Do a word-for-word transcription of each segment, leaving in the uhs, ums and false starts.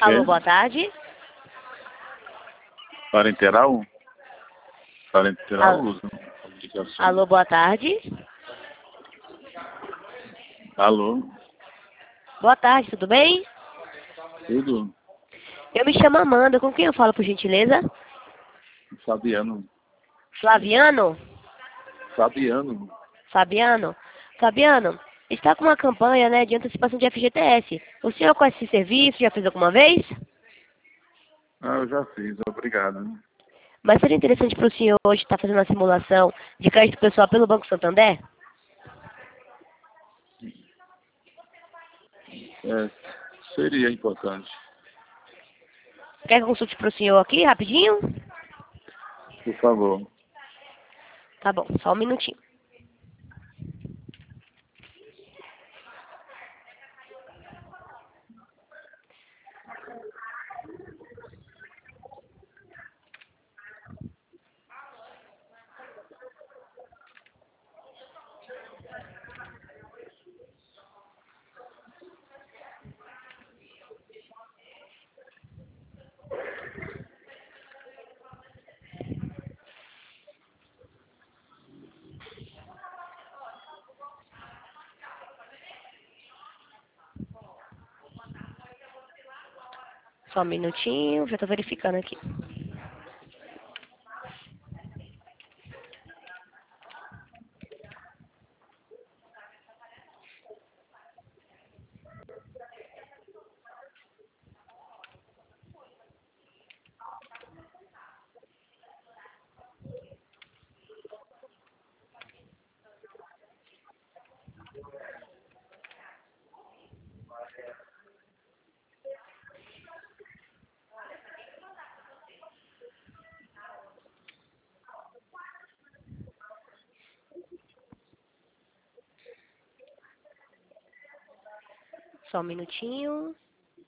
Alô, boa tarde. Parenteral? Parenteral Alô, usa aplicação. alô, boa tarde. Alô? Boa tarde, tudo bem? Tudo? Eu me chamo Amanda, com quem eu falo, por gentileza? Fabiano. Flaviano? Fabiano. Fabiano? Fabiano, está com uma campanha, né, de antecipação de F G T S. O senhor conhece esse serviço? Já fez alguma vez? Ah, eu já fiz, obrigado. Mas seria interessante para o senhor hoje estar fazendo uma simulação de crédito pessoal pelo Banco Santander? É, seria importante. Quer que eu consulte para o senhor aqui, rapidinho? Por favor. Tá bom, só um minutinho. Só um minutinho, já estou verificando aqui. Só um minutinho.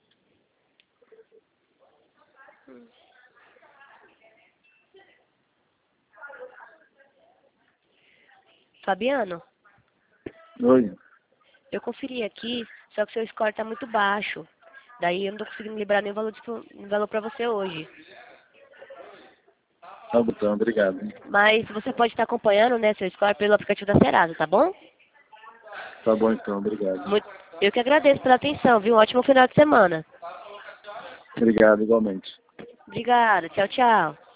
Fabiano, Oi. eu conferi aqui, só que seu score está muito baixo. Daí eu não estou conseguindo liberar nenhum valor, dispo- valor para você hoje. Tá bom, então, obrigado. Mas você pode estar acompanhando, né, seu score pelo aplicativo da Serasa, tá bom? Tá bom, então, obrigado. Muito... Eu que agradeço pela atenção, viu? Um ótimo final de semana. Obrigado, igualmente. Obrigada, tchau, tchau.